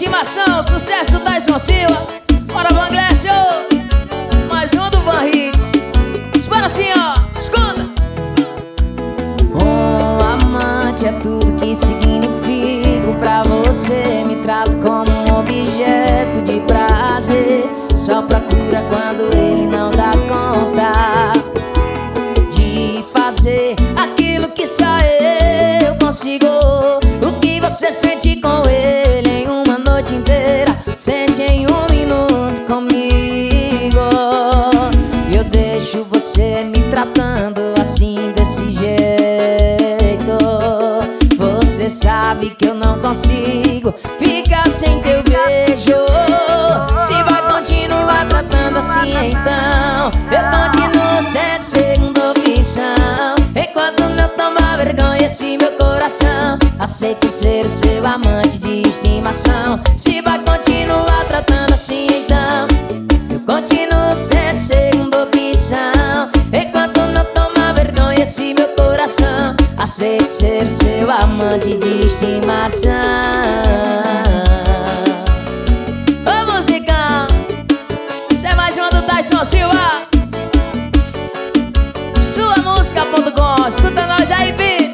estimação, sucesso do Tyson Silva. Bora, Vanglésio. Mais um do Van Hits. Espera assim, ó, escuta. Um amante é tudo que significo pra você. Me trato como um objeto de prazer. Só procura quando ele não dá conta de fazer aquilo que só eu consigo. O que você sente com ele em uma noite inteira, sente em um minuto comigo. Eu deixo você me tratando assim, desse jeito. Você sabe que eu não consigo ficar sem teu beijo. Se vai continuar tratando assim, então eu continuo sendo segunda opção. Enquanto não toma vergonha esse meu coração, aceito ser o seu amante de estimação. Se vai continuar tratando assim, então eu continuo sendo segunda opção. Enquanto não toma vergonha esse meu coração, aceito ser o seu amante de estimação. Ô, musicão, isso é mais uma do Tyson Silva. Suamusica.com, escuta nós aí, filho.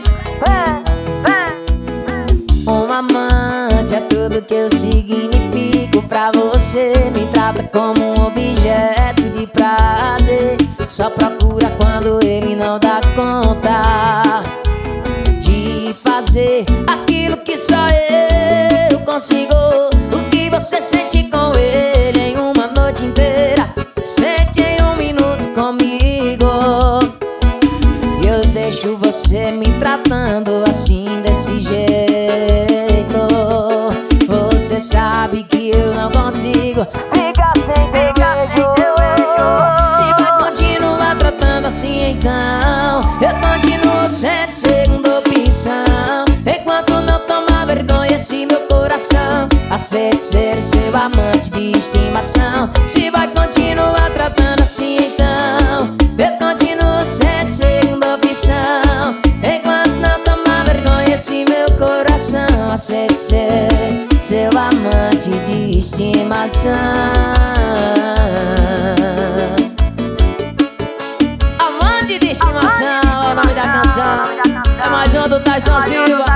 Um amante é tudo que eu significo pra você. Me trata como um objeto de prazer. Só procura quando ele não dá conta de fazer aquilo que só eu consigo. O que você sente com ele em uma noite inteira, sente em um minuto comigo. Eu deixo você me tratando assim, desse jeito. Você sabe que eu não consigo ficar sem teu beijo. Se vai continuar tratando assim, então eu continuo sendo segunda opção. Enquanto não tomar vergonha esse meu coração, aceito ser seu amante de estimação. Se vai continuar tratando assim, então eu continuo sendo segunda opção. Enquanto não tomar vergonha esse meu coração, aceito ser seu amante de estimação. Amante de estimação é o nome da canção. É mais uma do Tyson Silva.